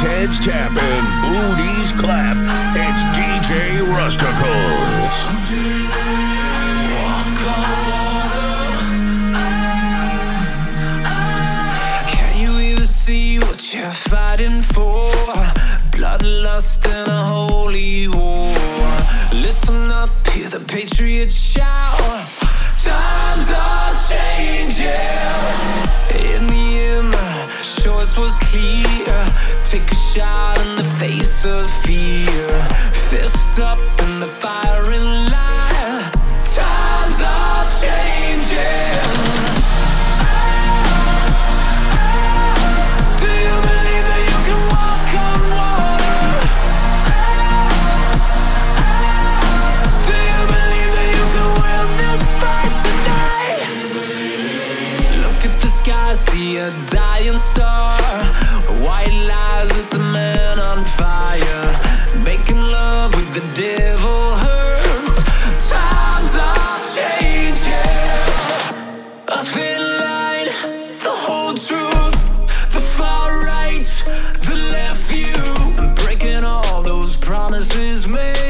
heads tap and booties clap. It's DJ Rusticles. Can you even see what you're fighting for? Bloodlust and a holy war. Listen up, hear the patriots shout. Times are changing. In the end, the choice was clear. Take a shot in the face of fear. Fist up in the firing line. Times are changing. Do you believe that you can walk on water? Do you believe that you can win this fight tonight? Look at the sky, see a dying star. White lies, it's a man on fire. Making love with the devil hurts. Times are changing. A thin line, the whole truth. The far right, the left view. Breaking all those promises made.